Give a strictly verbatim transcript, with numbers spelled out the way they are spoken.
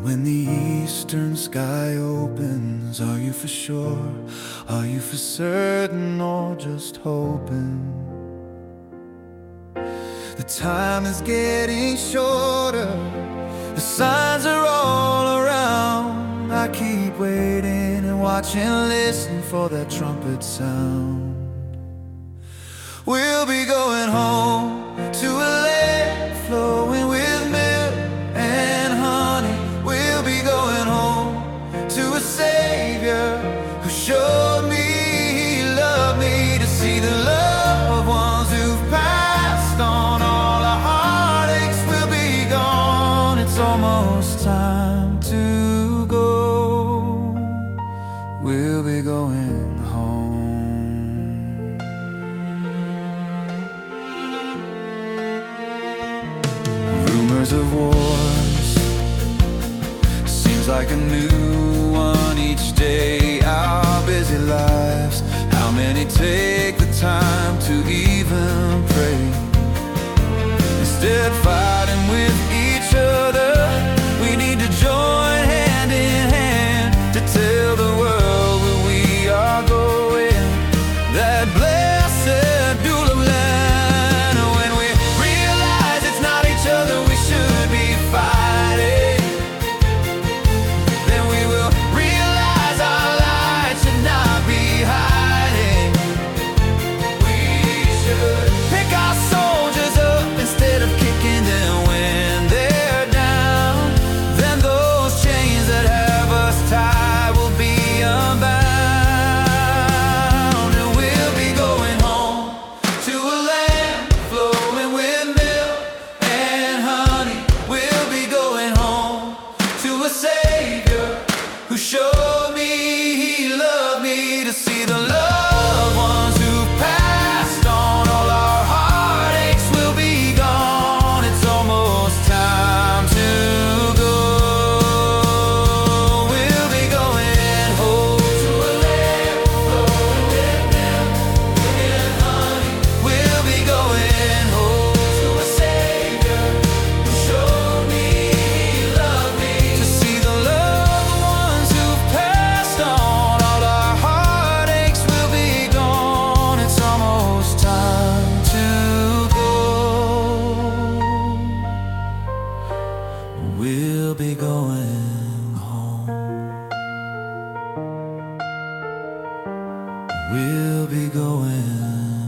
When the eastern sky opens, are you for sure? Are you for certain or just hoping? The time is getting shorter, the signs are all around. I keep waiting and watching, listen for that trumpet sound. We'll be going home to a land flowing with milk and honey. We'll be going home to a Savior who showed me He loved me, to see the loved ones who've passed on. All our heartaches will be gone. It's almost time to go. We'll be going home. Rumors of wars, seems like a new one each day. Our busy lives, how many take the time to even pray? Instead fighting with each other, we need to join hand in hand to tell the world where we are going, that blessed dual of land. When we realize it's not each other we should be fighting, then we will realize our light should not be hiding. We should pick our soldiers up instead of kicking them when they're down. Then those chains that have us tied will be unbound. And we'll be going home to a land flowing with milk and honey. We'll be going home to a Savior who showed me He loved me, to see the loved ones who passed on. All our heartaches will be gone. It's almost time to go. We'll be going home to a land flowing with milk and honey. We'll be going home to a Savior who showed me He loved me, to see the loved ones who've passed on. All our heartaches will be gone. It's almost time to go. We'll be going home. We'll be going